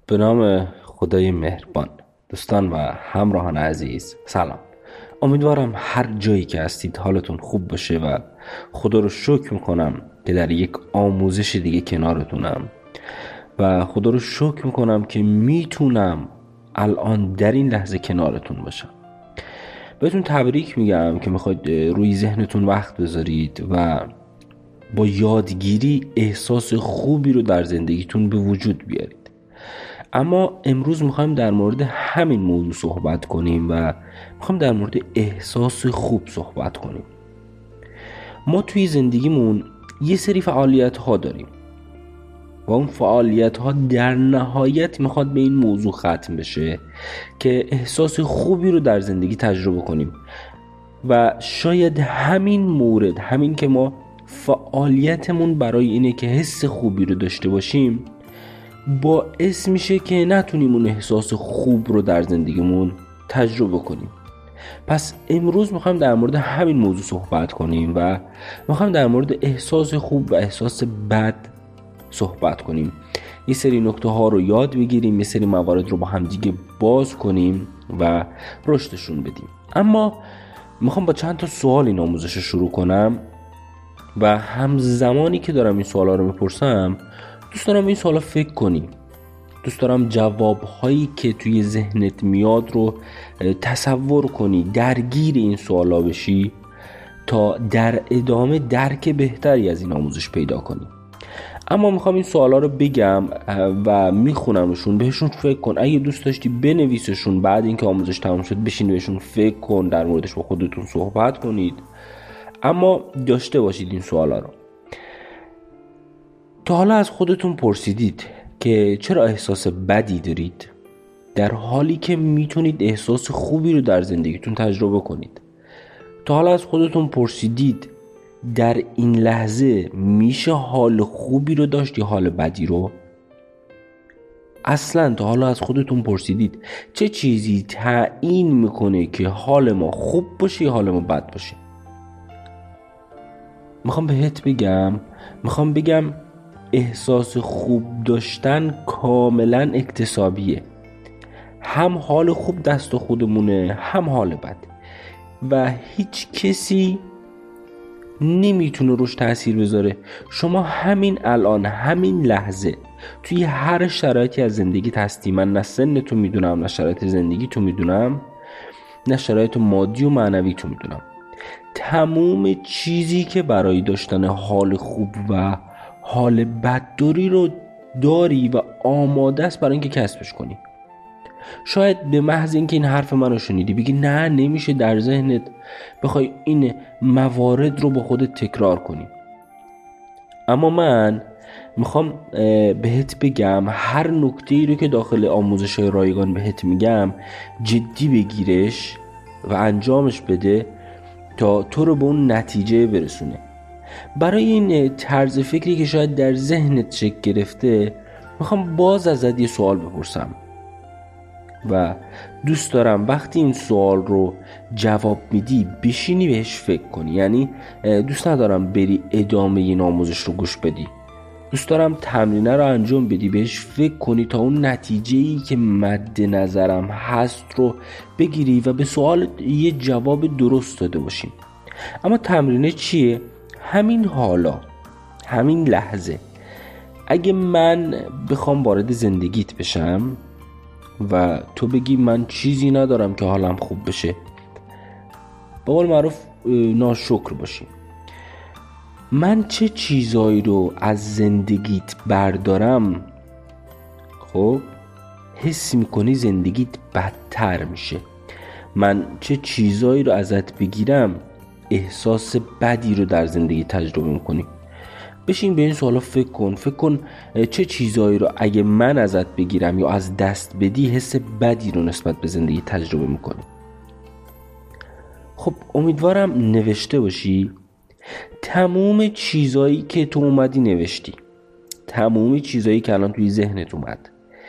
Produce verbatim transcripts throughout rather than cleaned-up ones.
به نام خدای مهربان. دوستان و همراهان عزیز، سلام. امیدوارم هر جایی که هستید حالتون خوب باشه و خدا رو شکر میکنم که در یک آموزش دیگه کنارتونم و خدا رو شکر میکنم که میتونم الان در این لحظه کنارتون باشم. بهتون تبریک میگم که میخواید روی ذهنتون وقت بذارید و با یادگیری احساس خوبی رو در زندگیتون به وجود بیارید. اما امروز میخوایم در مورد همین موضوع صحبت کنیم و میخوایم در مورد احساس خوب صحبت کنیم. ما توی زندگیمون یه سری فعالیت ها داریم و اون فعالیت ها در نهایت میخواد به این موضوع ختم بشه که احساس خوبی رو در زندگی تجربه کنیم و شاید همین مورد، همین که ما فعالیتمون برای اینه که حس خوبی رو داشته باشیم، باعث میشه که نتونیم اون احساس خوب رو در زندگیمون تجربه کنیم. پس امروز میخوایم در مورد همین موضوع صحبت کنیم و میخوایم در مورد احساس خوب و احساس بد صحبت کنیم. یه سری نکته ها رو یاد بگیریم، یه سری موارد رو با همدیگه باز کنیم و رشدشون بدیم. اما میخوام با چند تا سوال این آموزش رو شروع کنم و همزمانی که دارم این سوالا رو میپرسم دوست دارم این سوالا فکر کنی. دوست دارم جوابهایی که توی ذهنت میاد رو تصور کنی، درگیر این سوالا بشی تا در ادامه درک بهتری از این آموزش پیدا کنی. اما میخوام این سوالا رو بگم و میخونمشون، بهشون فکر کن. اگه دوست داشتی بنویسشون، بعد اینکه آموزش تمام شد بشین بهشون فکر کن، در موردش با خودتون صحبت کنید. اما داشته باشید این سوالا رو. تا حالا از خودتون پرسیدید که چرا احساس بدی دارید در حالی که میتونید احساس خوبی رو در زندگیتون تجربه کنید؟ تا حالا از خودتون پرسیدید در این لحظه میشه حال خوبی رو داشت یا حال بدی رو؟ اصلا تا حالا از خودتون پرسیدید چه چیزی تعیین میکنه که حال ما خوب باشه یا حال ما بد باشه؟ میخوام بهت بگم میخوام بگم احساس خوب داشتن کاملا اکتسابیه. هم حال خوب دست خودمونه، هم حال بد، و هیچ کسی نمیتونه روش تأثیر بذاره. شما همین الان، همین لحظه، توی هر شرایطی از زندگیت هستی. من نه سنتو میدونم، نه شرایط زندگیتو میدونم، نه شرایط مادی و معنوی تو میدونم. تموم چیزی که برای داشتن حال خوب و حال بدداری رو داری و آماده است برای اینکه کسبش کنی. شاید به محض اینکه این حرف منو شنیدی بگی نه نمیشه، در ذهنت بخوای این موارد رو با خودت تکرار کنی. اما من میخوام بهت بگم هر نکته‌ای رو که داخل آموزش‌های رایگان بهت میگم جدی بگیرش و انجامش بده تا تو رو به اون نتیجه برسونه. برای این طرز فکری که شاید در ذهنت شکل گرفته میخوام باز ازت یه سوال بپرسم و دوست دارم وقتی این سوال رو جواب میدی بشینی بهش فکر کنی. یعنی دوست ندارم بری ادامه این آموزش رو گوش بدی، دوست دارم تمرینه رو انجام بدی، بهش فکر کنی تا اون نتیجه‌ای که مد نظرم هست رو بگیری و به سوال یه جواب درست داده باشیم. اما تمرینه چیه؟ همین حالا، همین لحظه. اگه من بخوام وارد زندگیت بشم و تو بگی من چیزی ندارم که حالم خوب بشه، به قول معروف ناشکر باشی، من چه چیزایی رو از زندگیت بردارم، خب حس میکنی زندگیت بدتر میشه. من چه چیزایی رو ازت بگیرم احساس بدی رو در زندگی تجربه میکنی. بشین به این سوالا فکر کن. فکر کن چه چیزایی رو اگه من ازت بگیرم یا از دست بدی حس بدی رو نسبت به زندگی تجربه میکنی. خب امیدوارم نوشته باشی تموم چیزایی که تو اومدی نوشتی، تموم چیزایی که الان توی ذهنت اومد،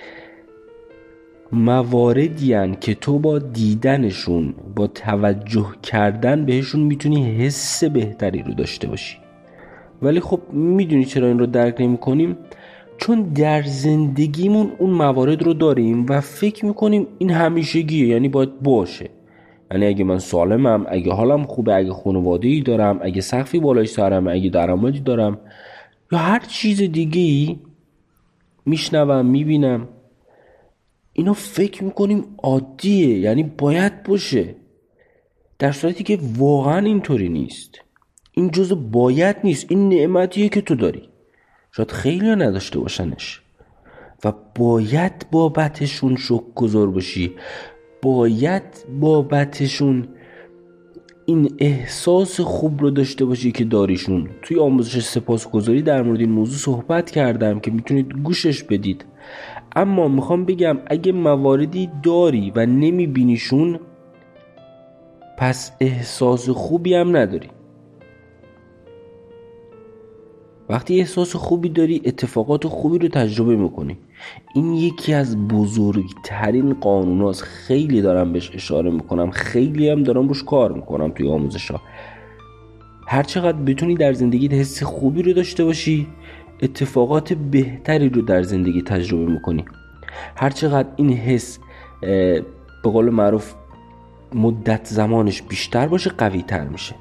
مواردی هن که تو با دیدنشون، با توجه کردن بهشون میتونی حس بهتری رو داشته باشی. ولی خب میدونی چرا این رو درک نمی کنیم؟ چون در زندگیمون اون موارد رو داریم و فکر میکنیم این همیشگیه، یعنی باید باشه. یعنی اگه من سالمم، اگه حالم خوبه، اگه خانواده‌ای دارم، اگه سقفی بالای سرم، اگه درآمدی دارم یا هر چیز دیگه‌ای میشنوم میبینم، اینا فکر میکنیم عادیه، یعنی باید باشه، در صورتی که واقعا اینطوری نیست. این جزء باید نیست، این نعمتیه که تو داری. شاید خیلی ها نداشته باشنش و باید بابتشون شکرگزار باشی، باید بابتشون این احساس خوب رو داشته باشی که داریشون. توی آموزش سپاسگزاری در مورد این موضوع صحبت کردم که میتونید گوشش بدید. اما میخوام بگم اگه مواردی داری و نمیبینیشون، پس احساس خوبی هم نداری. وقتی احساس خوبی داری، اتفاقات خوبی رو تجربه میکنی. این یکی از بزرگترین قانوناست. خیلی دارم بهش اشاره میکنم، خیلی هم دارم روش کار میکنم توی آموزش ها. هر چقدر بتونی در زندگیت حس خوبی رو داشته باشی، اتفاقات بهتری رو در زندگی تجربه میکنی. هر چقدر این حس به قول معروف مدت زمانش بیشتر باشه، قوی تر میشه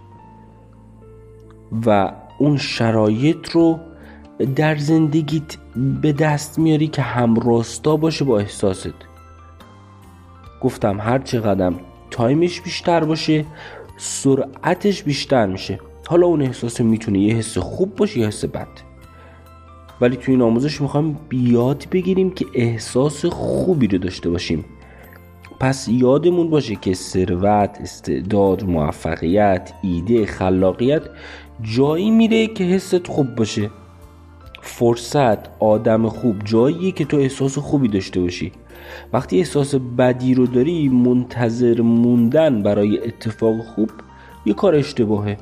و اون شرایط رو در زندگیت به دست میاری که همراستا باشه با احساست. گفتم هر چقدر تایمش بیشتر باشه، سرعتش بیشتر میشه. حالا اون احساس میتونه یه حس خوب باشه یا حس بد، ولی توی این آموزش میخوایم یاد بگیریم که احساس خوبی رو داشته باشیم. پس یادمون باشه که ثروت، استعداد، موفقیت، ایده، خلاقیت جایی میره که حست خوب باشه. فرصت، آدم خوب جاییه که تو احساس خوبی داشته باشی. وقتی احساس بدی رو داری، منتظر موندن برای اتفاق خوب یه کار اشتباهه،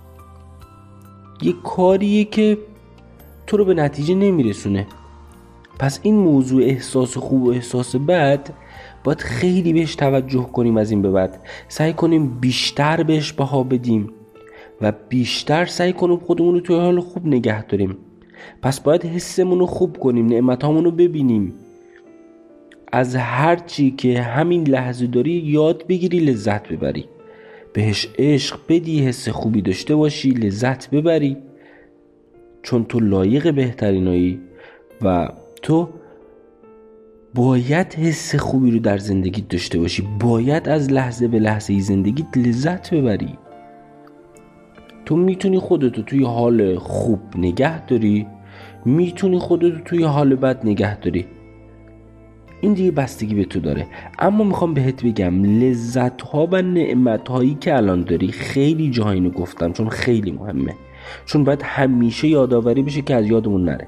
یه کاریه که تو رو به نتیجه نمیرسونه. پس این موضوع احساس خوب و احساس بد باید خیلی بهش توجه کنیم. از این به بعد سعی کنیم بیشتر بهش بها بدیم و بیشتر سعی کنیم خودمون رو توی حال خوب نگه داریم. پس باید حسمون رو خوب کنیم، نعمتامون رو ببینیم، از هر چی که همین لحظه داری یاد بگیری، لذت ببری، بهش عشق بدی، حس خوبی داشته باشی، لذت ببری، چون تو لایق بهترینایی و تو باید حس خوبی رو در زندگیت داشته باشی، باید از لحظه به لحظه زندگیت لذت ببری. تو میتونی خودتو توی حال خوب نگه داری، میتونی خودتو توی حال بد نگه داری، این دیگه بستگی به تو داره. اما میخوام بهت بگم لذت ها و نعمت هایی که الان داری، خیلی جا اینو گفتم چون خیلی مهمه، چون باید همیشه یادآوری بشه که از یادمون نره.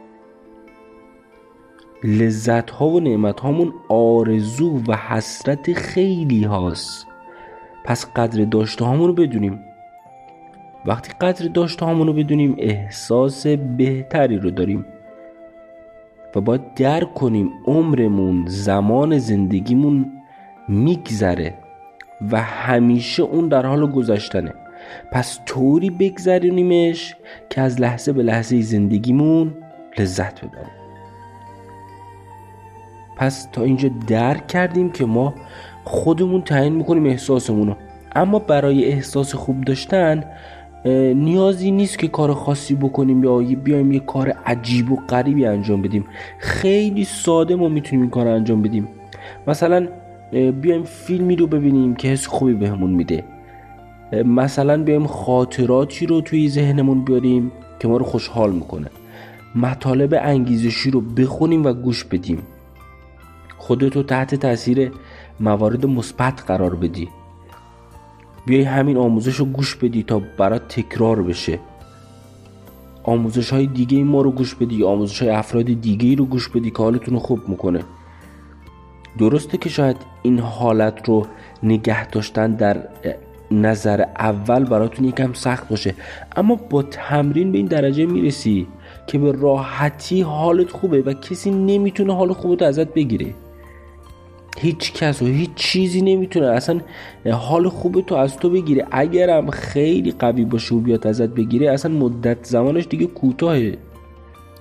لذت ها و نعمت هامون آرزو و حسرت خیلی هاست. پس قدر داشته هامون رو بدونیم. وقتی قدر داشته هامون رو بدونیم، احساس بهتری رو داریم و باید درک کنیم عمرمون، زمان زندگیمون میگذره و همیشه اون در حال گذشتنه. پس طوری بگذرونیمش که از لحظه به لحظه زندگیمون لذت ببریم. پس تا اینجا درک کردیم که ما خودمون تعیین میکنیم احساسمونو، اما برای احساس خوب داشتن نیازی نیست که کار خاصی بکنیم یا بیایم یه کار عجیب و غریبی انجام بدیم. خیلی ساده ما میتونیم این کار انجام بدیم. مثلا بیایم فیلمی رو ببینیم که حس خوبی بهمون میده، مثلا بیایم خاطراتی رو توی ذهنمون بیاریم که ما رو خوشحال میکنه، مطالب انگیزشی رو بخونیم و گوش بدیم، خودتو تحت تاثیر موارد مثبت قرار بدی، بیای همین آموزش رو گوش بدی تا برات تکرار بشه، آموزش های دیگه ما رو گوش بدی، آموزش های افراد دیگه رو گوش بدی که حالتون رو خوب میکنه. درسته که شاید این حالت رو نگه داشتن در نظر اول براتون یکم سخت باشه، اما با تمرین به این درجه میرسی که به راحتی حالت خوبه و کسی نمیتونه حال خوبت ازت بگیره. هیچ کس و هیچ چیزی نمیتونه اصلا حال خوبت تو از تو بگیره. اگرم خیلی قوی باشه و بیاد ازت بگیره، اصلا مدت زمانش دیگه کوتاهه.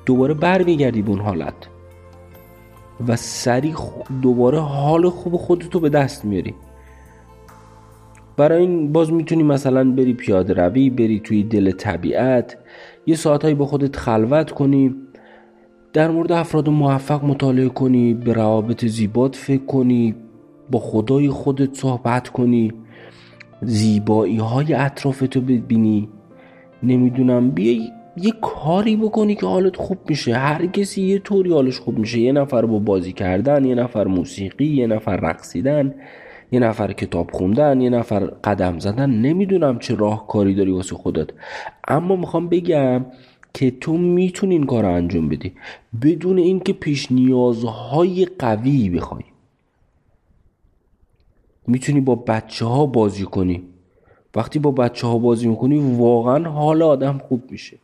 دوباره برمیگردی به اون حالت و سریع دوباره حال خوب خودتو به دست میاری. برای این باز میتونی مثلا بری پیاده روی، بری توی دل طبیعت، یه ساعتایی با خودت خلوت کنی، در مورد افراد موفق مطالعه کنی، به روابط زیبات فکر کنی، با خدای خودت صحبت کنی، زیبایی های اطرافتو ببینی، نمیدونم بیای یه کاری بکنی که حالت خوب میشه. هر کسی یه طوری حالش خوب میشه، یه نفر با بازی کردن، یه نفر موسیقی، یه نفر رقصیدن، یه نفر کتاب خوندن، یه نفر قدم زدن. نمیدونم چه راهکاری داری واسه خودت، اما میخوام بگم که تو میتونی این کار رو انجام بدی بدون اینکه پیش نیازهای قوی بخوای. میتونی با بچه ها بازی کنی. وقتی با بچه ها بازی میکنی واقعا حال آدم خوب میشه.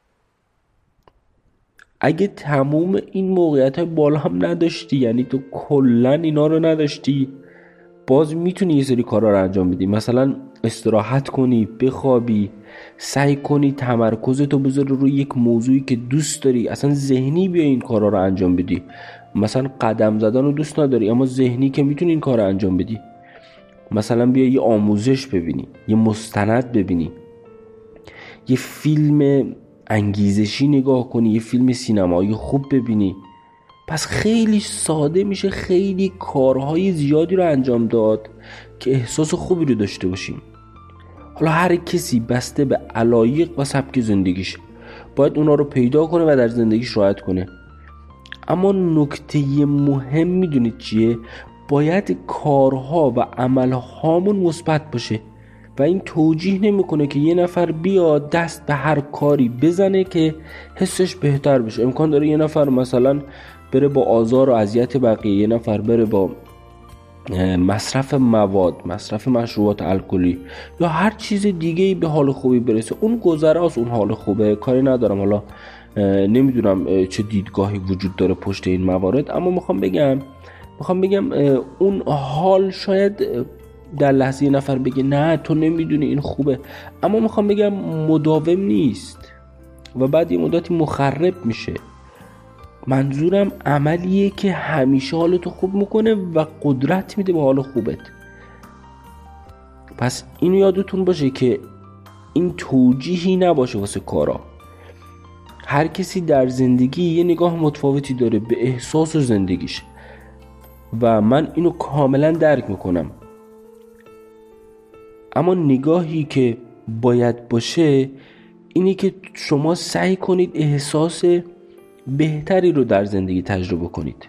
اگه تموم این موقعیت های بالا هم نداشتی، یعنی تو کلن اینا رو نداشتی، باز میتونی یه سری کارا رو انجام بدی. مثلا استراحت کنی، بخوابی، سعی کنی تمرکزتو بذاری روی یک موضوعی که دوست داری، اصلا ذهنی بیا این کارا رو انجام بدی. مثلا قدم زدن رو دوست نداری اما ذهنی که میتونی این کار رو انجام بدی. مثلا بیا یه آموزش ببینی، یه مستند ببینی، یه فیلم انگیزشی نگاه کنی، یه فیلم سینمایی خوب ببینی. پس خیلی ساده میشه خیلی کارهای زیادی رو انجام داد که احساس خوبی رو داشته باشیم. حالا هر کسی بسته به علایق و سبک زندگیش باید اونا رو پیدا کنه و در زندگیش رعایت کنه. اما نکته مهم میدونید چیه؟ باید کارها و عملهامون مثبت باشه و این توجیه نمیکنه که یه نفر بیاد دست به هر کاری بزنه که حسش بهتر بشه. امکان داره یه نفر مثلا بره با آزار و اذیت بقیه، یه نفر بره با مصرف مواد، مصرف مشروبات الکلی یا هر چیز دیگه‌ای به حال خوبی برسه. اون گذراست، اون حال خوبه، کاری ندارم. حالا نمیدونم چه دیدگاهی وجود داره پشت این موارد، اما میخوام بگم میخوام بگم اون حال شاید در لحظه یه نفر بگه نه تو نمیدونی این خوبه، اما میخوام بگم مداوم نیست و بعد یه مدتی مخرب میشه. منظورم عملیه که همیشه حالتو خوب میکنه و قدرت میده به حال خوبت. پس اینو یادتون باشه که این توجیهی نباشه واسه کارا. هر کسی در زندگی یه نگاه متفاوتی داره به احساس و زندگیش و من اینو کاملا درک میکنم، اما نگاهی که باید باشه اینی که شما سعی کنید احساس بهتری رو در زندگی تجربه کنید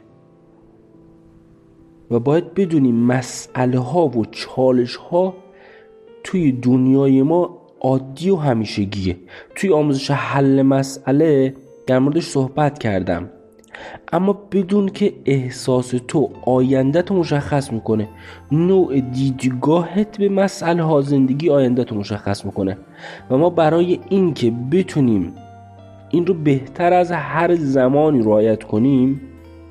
و باید بدونیم مسئله ها و چالش ها توی دنیای ما عادی و همیشگیه. توی آموزش حل مسئله در موردش صحبت کردم، اما بدون که احساس تو آینده تو مشخص میکنه، نوع دیدگاهت به مسئله ها زندگی آینده تو مشخص میکنه و ما برای این که بتونیم این رو بهتر از هر زمانی رعایت کنیم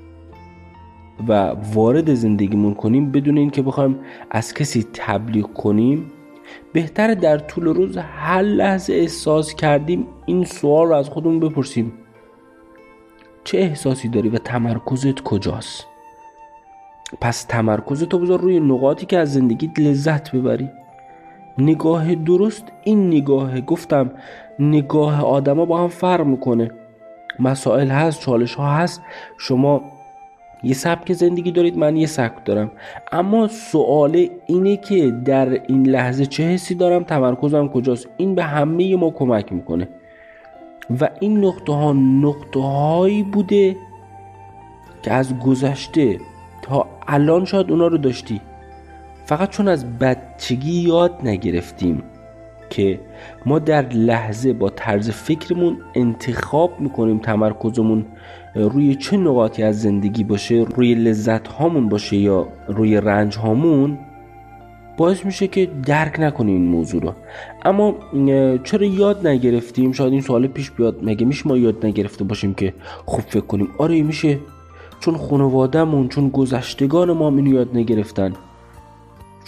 و وارد زندگیمون کنیم بدون این که بخوایم از کسی تبلیغ کنیم، بهتره در طول روز هر لحظه احساس کردیم این سوال رو از خودمون بپرسیم: چه احساسی داری و تمرکزت کجاست؟ پس تمرکزت رو بذار روی نقاطی که از زندگیت لذت ببری. نگاه درست این نگاهه. گفتم نگاه آدم ها با هم فرق میکنه. مسائل هست، چالش ها هست. شما یه سبک زندگی دارید، من یه سبک دارم، اما سوال اینه که در این لحظه چه حسی دارم، تمرکزم کجاست. این به همه ما کمک میکنه و این نقطه ها نقطه هایی بوده که از گذشته تا الان شاید اونا رو داشتی، فقط چون از بچگی یاد نگرفتیم که ما در لحظه با طرز فکرمون انتخاب میکنیم تمرکزمون روی چه نقاطی از زندگی باشه، روی لذت هامون باشه یا روی رنج هامون، باعث میشه که درک نکنیم این موضوع رو. اما چرا یاد نگرفتیم؟ شاید این سوال پیش بیاد، مگه میشه ما یاد نگرفته باشیم که خوب فکر کنیم؟ آره میشه، چون خانواده‌مون، چون گذشتگان ما اینو یاد نگرفتن،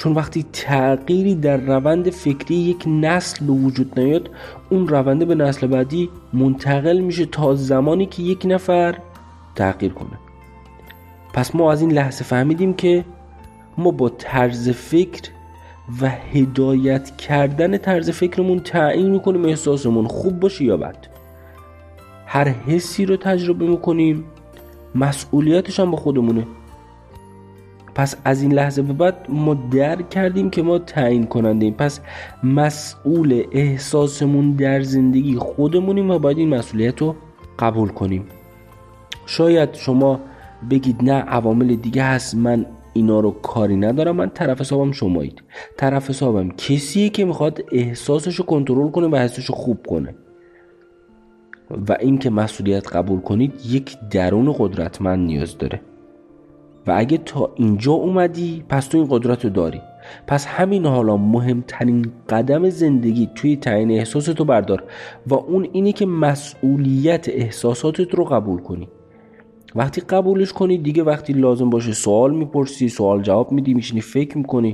چون وقتی تغییری در روند فکری یک نسل به وجود نیاد، اون رونده به نسل بعدی منتقل میشه تا زمانی که یک نفر تغییر کنه. پس ما از این لحظه فهمیدیم که ما با طرز فکر و هدایت کردن طرز فکرمون تعیین میکنیم احساسمون خوب باشه یا بد. هر حسی رو تجربه میکنیم، مسئولیتش هم با خودمونه. پس از این لحظه به بعد ما درک کردیم که ما تعیین کننده ایم. پس مسئول احساسمون در زندگی خودمونیم و باید این مسئولیت رو قبول کنیم. شاید شما بگید نه عوامل دیگه هست، من اینا رو کاری ندارم، من طرف حسابم شمایید. طرف حسابم کسیه که میخواد احساسش رو کنترل کنه و حسش رو خوب کنه. و این که مسئولیت قبول کنید یک درون قدرتمند نیاز داره و اگه تا اینجا اومدی پس تو این قدرت رو داری. پس همین حالا مهمترین قدم زندگی توی تعیین احساسات رو بردار و اون اینه که مسئولیت احساساتت رو قبول کنی. وقتی قبولش کنی دیگه وقتی لازم باشه سوال میپرسی، سوال جواب میدی، میشینی فکر میکنی.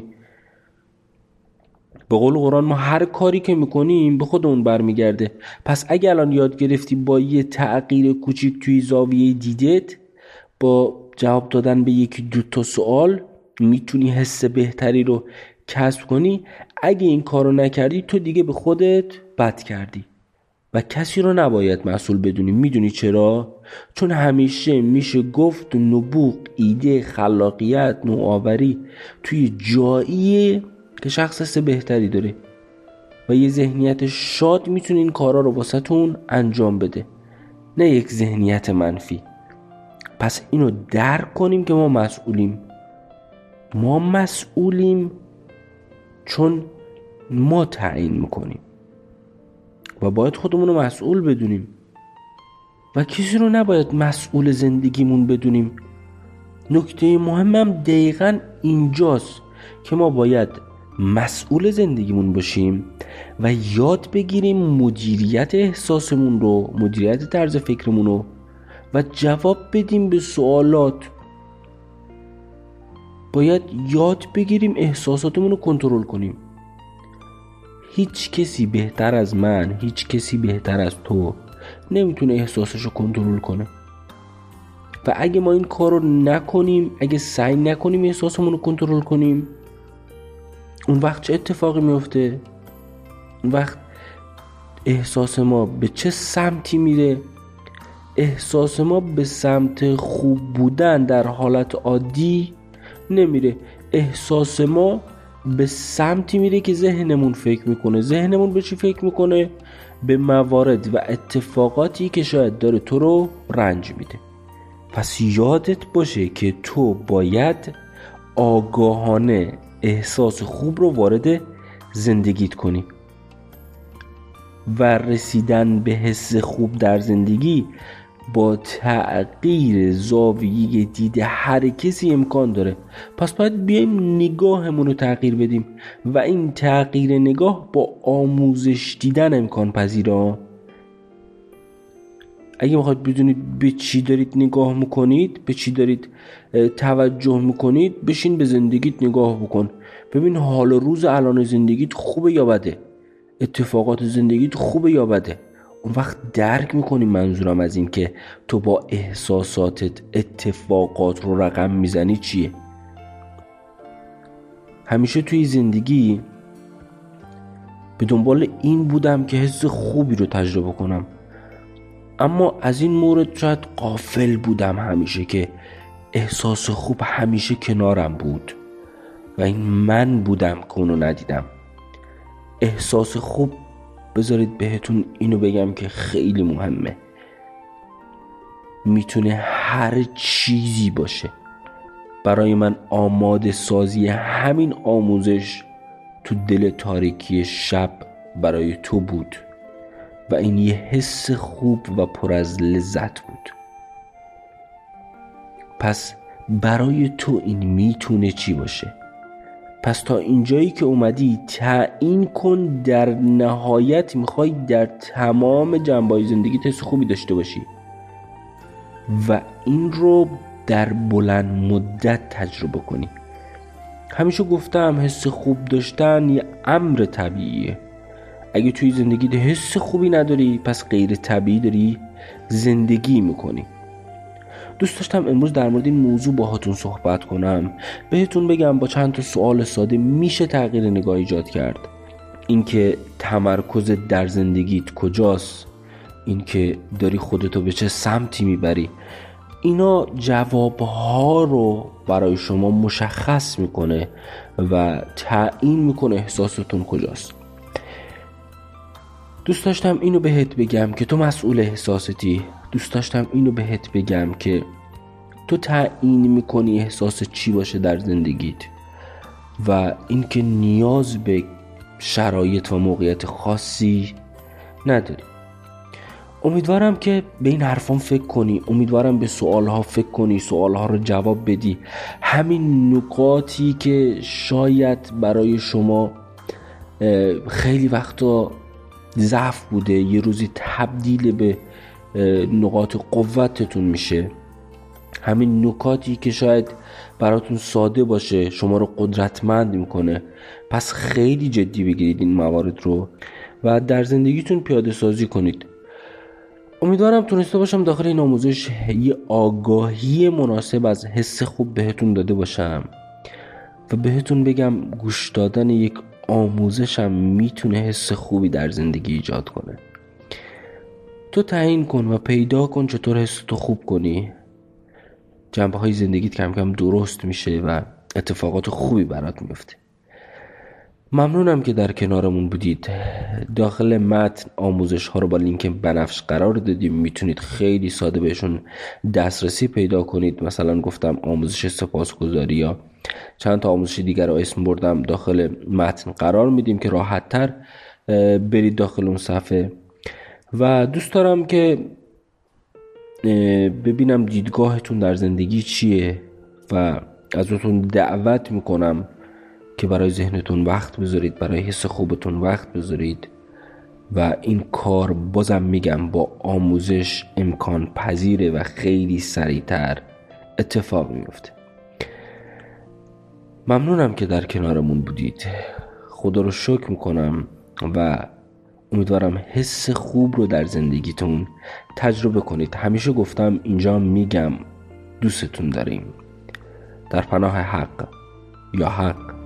به قول قرآن ما هر کاری که میکنیم به خودمون برمیگرده. پس اگه الان یاد گرفتی با یه تغییر کوچیک توی زاویه دیدت، با جواب دادن به یکی دو تا سوال میتونی حس بهتری رو کسب کنی. اگه این کارو نکردی تو دیگه به خودت بد کردی و کسی رو نباید مسئول بدونی. میدونی چرا؟ چون همیشه میشه گفت نبوغ، ایده، خلاقیت، نوآوری توی جاییه که شخص حس بهتری داره و یه ذهنیت شاد میتونه این کارا رو واسه تون انجام بده، نه یک ذهنیت منفی. پس اینو درک کنیم که ما مسئولیم. ما مسئولیم چون ما تعیین میکنیم و باید خودمون رو مسئول بدونیم و کسی رو نباید مسئول زندگیمون بدونیم. نکته مهمم دقیقاً اینجاست که ما باید مسئول زندگیمون باشیم و یاد بگیریم مدیریت احساسمون رو، مدیریت طرز فکرمون رو و جواب بدیم به سوالات. باید یاد بگیریم احساساتمون رو کنترل کنیم. هیچ کسی بهتر از من، هیچ کسی بهتر از تو نمیتونه احساسش رو کنترل کنه و اگه ما این کار رو نکنیم، اگه سعی نکنیم احساسمون رو کنترل کنیم، اون وقت چه اتفاقی میفته؟ اون وقت احساس ما به چه سمتی میره؟ احساس ما به سمت خوب بودن در حالت عادی نمیره. احساس ما به سمتی میره که ذهنمون فکر میکنه. ذهنمون به چی فکر میکنه؟ به موارد و اتفاقاتی که شاید داره تو رو رنج میده. پس یادت باشه که تو باید آگاهانه احساس خوب رو وارد زندگیت کنی و رسیدن به حس خوب در زندگی با تغییر زاویه دید هر کسی امکان داره. پس باید بیایم نگاهمون رو تغییر بدیم و این تغییر نگاه با آموزش دیدن امکان پذیره. اگه میخواید بدونید به چی دارید نگاه میکنید، به چی دارید توجه میکنید، بشین به زندگیت نگاه بکن. ببین حال و روز الان زندگیت خوبه یا بده، اتفاقات زندگیت خوبه یا بده. اون وقت درک میکنی منظورم از این که تو با احساساتت اتفاقات رو رقم میزنی چیه. همیشه توی زندگی به دنبال این بودم که حس خوبی رو تجربه کنم، اما از این مورد شاید غافل بودم همیشه که احساس خوب همیشه کنارم بود و این من بودم که اونو ندیدم. احساس خوب، بذارید بهتون اینو بگم که خیلی مهمه، میتونه هر چیزی باشه. برای من آماده سازی همین آموزش تو دل تاریکی شب برای تو بود و این یه حس خوب و پر از لذت بود. پس برای تو این میتونه چی باشه؟ پس تا اینجایی که اومدی تعیین کن در نهایت میخوای در تمام جنبه‌های زندگی حس خوبی داشته باشی و این رو در بلند مدت تجربه کنی. همیشه گفتم حس خوب داشتن یه امر طبیعیه. اگه توی زندگیت حس خوبی نداری پس غیر طبیعی داری زندگی میکنی. دوست داشتم امروز در مورد این موضوع باهاتون صحبت کنم، بهتون بگم با چند تا سوال ساده میشه تغییر نگاه ایجاد کرد. اینکه تمرکز در زندگیت کجاست، اینکه داری خودتو به چه سمتی میبری، اینا جوابها رو برای شما مشخص میکنه و تعیین میکنه احساستون کجاست. دوست داشتم اینو بهت بگم که تو مسئول احساستی. دوست داشتم اینو بهت بگم که تو تعیین میکنی احساس چی باشه در زندگیت و اینکه نیاز به شرایط و موقعیت خاصی نداری. امیدوارم که به این حرفان فکر کنی، امیدوارم به سوالها فکر کنی، سوالها رو جواب بدی. همین نکاتی که شاید برای شما خیلی وقتا ضعف بوده یه روزی تبدیل به نقاط قوتتون میشه. همین نکاتی که شاید براتون ساده باشه شما رو قدرتمند میکنه. پس خیلی جدی بگیرید این موارد رو و در زندگیتون پیاده سازی کنید. امیدوارم تونسته باشم داخل این آموزش یه آگاهی مناسب از حس خوب بهتون داده باشم و بهتون بگم گوش دادن یک آموزشم میتونه حس خوبی در زندگی ایجاد کنه. تو تعیین کن و پیدا کن چطور حس تو خوب کنی. جنبه های زندگیت کم کم درست میشه و اتفاقات خوبی برات میفته. ممنونم که در کنارمون بودید. داخل متن آموزش ها رو با لینک بنفش قرار دادیم، میتونید خیلی ساده بهشون دسترسی پیدا کنید. مثلا گفتم آموزش سپاسگزاری یا چند تا آموزش دیگر رو اسم بردم داخل متن قرار میدیم که راحت تر برید داخل اون صفحه. و دوست دارم که ببینم دیدگاهتون در زندگی چیه و ازتون دعوت میکنم که برای ذهنتون وقت بذارید، برای حس خوبتون وقت بذارید و این کار بازم میگم با آموزش امکان پذیره و خیلی سریعتر اتفاق میفته. ممنونم که در کنارمون بودید. خدا رو شکر میکنم و امیدوارم حس خوب رو در زندگیتون تجربه کنید. همیشه گفتم اینجا میگم دوستتون داریم. در پناه حق یا حق